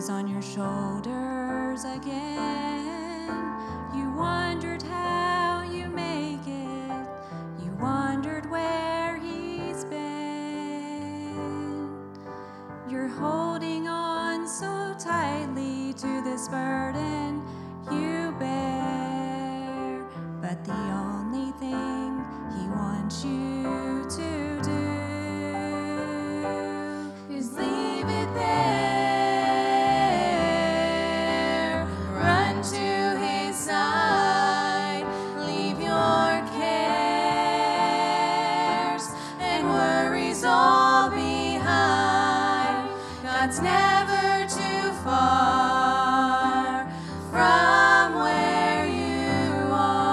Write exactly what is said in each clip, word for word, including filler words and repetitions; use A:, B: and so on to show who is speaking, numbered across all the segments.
A: was on your shoulders again. You wondered how you make it. You wondered where he's been. You're holding on so tightly to this burden you bear, but the only thing he wants you to do is leave it there. Run to his side. Leave your cares and worries all behind. God's never too far from where you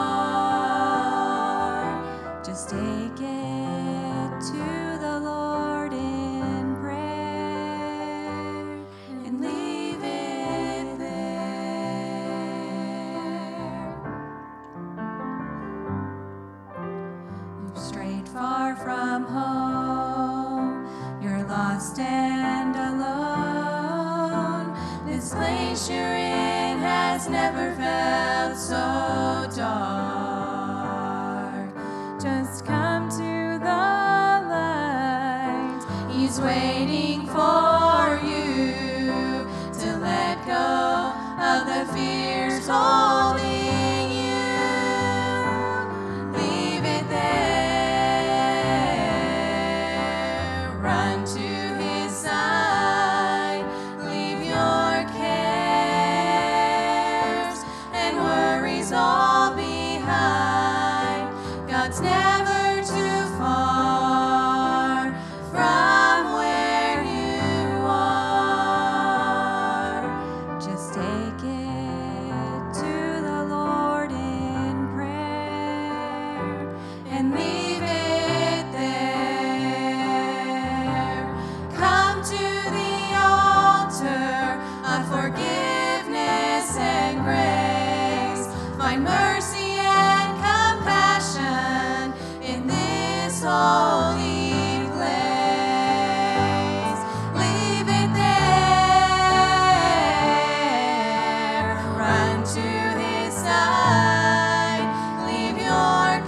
A: are. Just take it to the Lord in prayer and leave it there. You've strayed far from home. You're lost and alone. This place you're in has never felt so dark. Just come to the light. He's waiting for you to let go of the fears holding you. Leave it there. Run to his side. Leave your cares and worries all behind. God's never too far from where you are. Just take it to the Lord in prayer and leave it there. Come to the altar of forgiveness and grace. Find mercy and compassion in this holy place. Leave it there. Run to his side. Leave your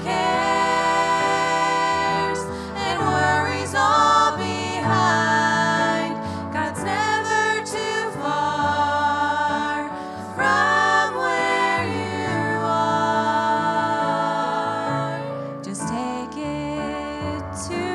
A: cares and worries all behind. God's never too far from where you are. Just take it to